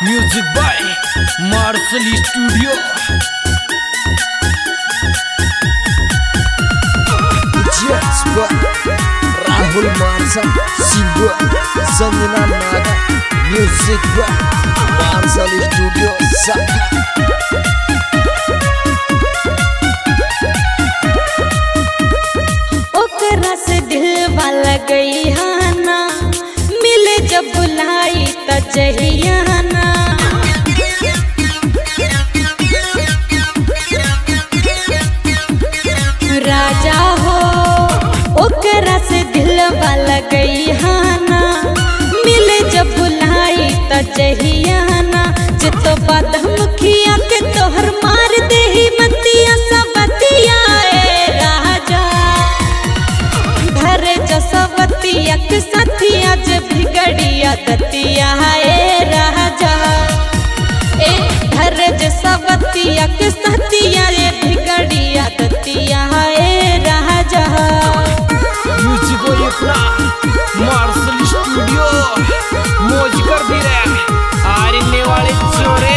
Music by Marshal studio. Rahul Marshal singer Sanjana Naga music by Marshal studio साखा। गई हाना मिले जब बुलाई त जहियाना राजा हो ओकरा से दिल वाला गई हाना मिले जब बुलाई त जहियाना जितो बात मुखिया के तोहर मार दे ही मतिया सबतिया सवतिया के साथिया जे बिगड़िया दतिया है राजा ए घर जे सवतिया के साथिया ये बिगड़िया दतिया है राजा। म्यूजिक और अपना मार्शल स्टूडियो मौज कर दी रे आरने वाले चोरे।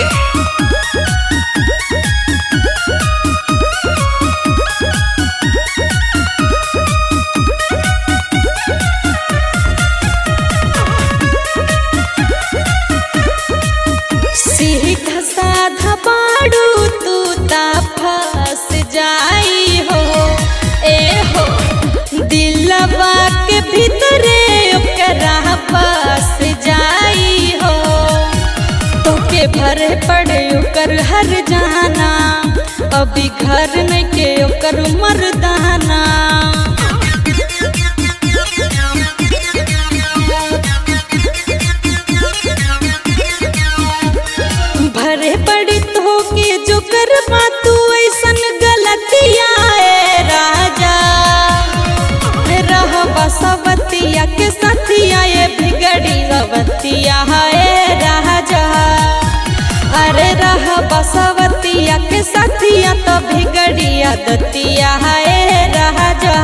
सीधा साधा बाड़ू तू ता फंस जाई हो ए हो दिलवा के भीतरे ओकरा बस जाई हो तोके भरे पड़े ओकर हर जाना अभी घर नहीं के ओकर मर्दाना भरे पड़ी तो के जो करवा तू ऐसन गलतिया है राजा रहबा सवतिया के साथिया ये बिगड़ी सवतिया है राजा अरे रहबा सवतिया के साथिया तो बिगड़िया दतिया है राजा।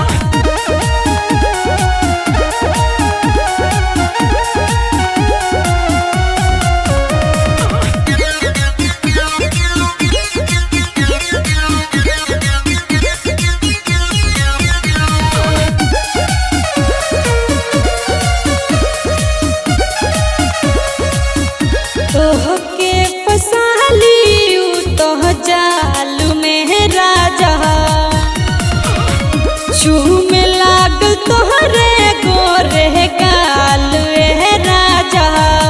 तोहके फसाली तो जाल में राजा चूमे लागल तोहरे गोरे गाल राजा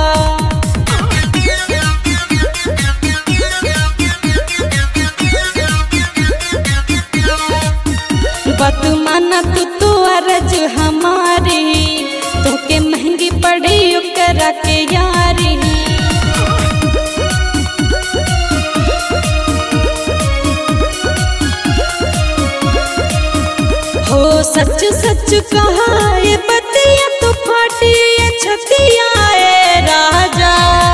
बात माना तू अर्ज हमारी तोके महंगी पड़ी ओकरा के यारी हो सच सच कहा ये बतिया तो फाटी ये छतिया है राजा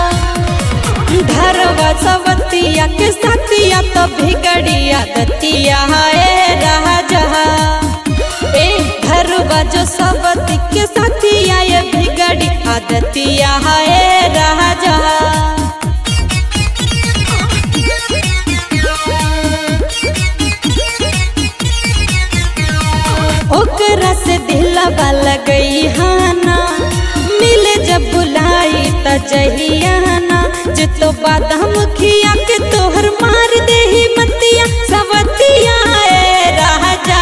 धरवा सवतिया के साथिया तो बिगड़िया दतिया है राजा ए धरवा जो सवती के साथिया ये बिगड़ी दतिया है राजा। ओकरा से दिलवा लगई हाना मिले जब बुलाई त जहियाना जितो बादा मुखिया के तोहर मार दे ही मतिया सवतिया है राजा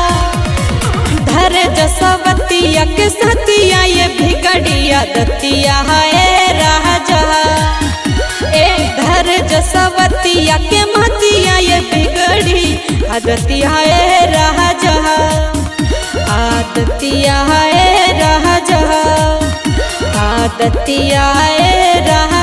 धर जसवतिया के साथिया ये बिगड़िया दतिया है राजा ए धर जसवतिया के मतिया ये बिगड़ी दतिया है राजा आदतिया है राजा आदतिया है राजा।